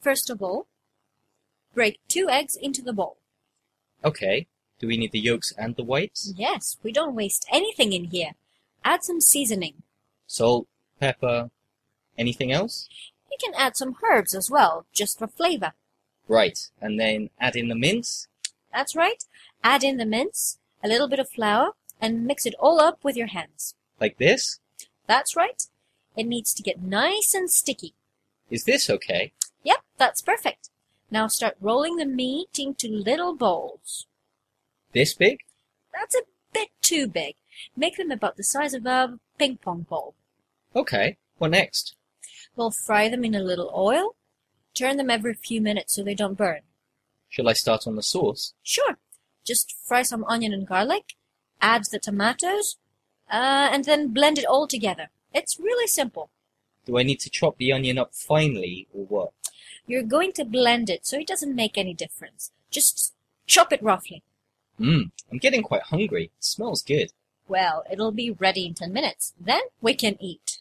First of all, break 2 eggs into the bowl. Okay. Do we need the yolks and the whites? Yes, we don't waste anything in here. Add some seasoning. Salt, pepper, anything else? You can add some herbs as well, just for flavor. Right, and then add in the mince? That's right. Add in the mince, a little bit of flour, and mix it all up with your hands. Like this? That's right. It needs to get nice and sticky. Is this okay? Yep, that's perfect. Now start rolling the meat into little balls. This big? That's a bit too big. Make them about the size of a ping pong ball. Okay, what next? We'll fry them in a little oil. Turn them every few minutes so they don't burn. Shall I start on the sauce? Sure. Just fry some onion and garlic, add the tomatoes, and then blend it all together. It's really simple. Do I need to chop the onion up finely or what? You're going to blend it so it doesn't make any difference. Just chop it roughly. I'm getting quite hungry. It smells good. Well, it'll be ready in 10 minutes. Then we can eat.